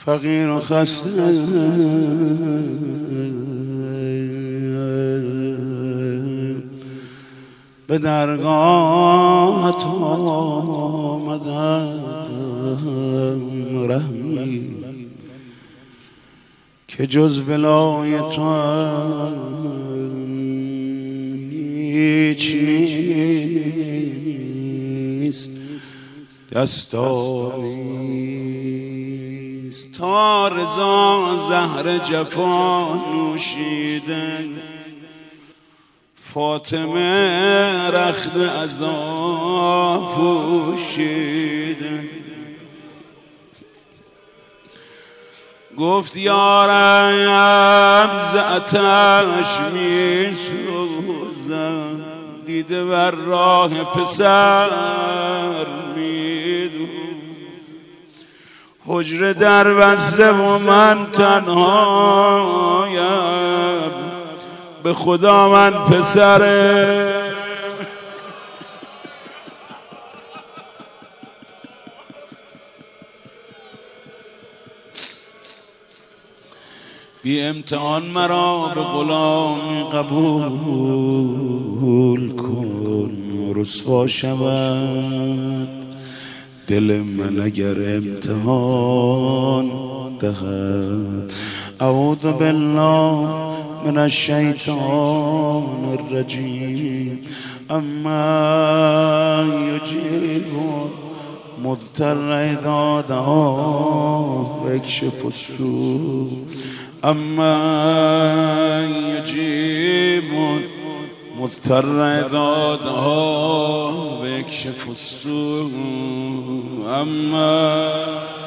فقیر و خسته به درگاهت آمدم رحمی که جز ولای تو هیچ نیست، دستار نیست. تا رضا زهر جفا نوشیده، فاطمه رخت عذاب پوشیده. گفت یارم ز آتش می سوزم، دیده بر راه پسر می دوزم. حجره در بسته و من تنهایم، به خدا من پسره بی امتحان مرا به غلامی قبول کن، رسوا شود دل من اگر امتحان دهد. اعوذ بالله من الشیطان الرجیم. اما یجیب مضطر اذا دعاه و یکشف السوء. اما یجیب مضطر اذا دعاه و یکشف السوء. اما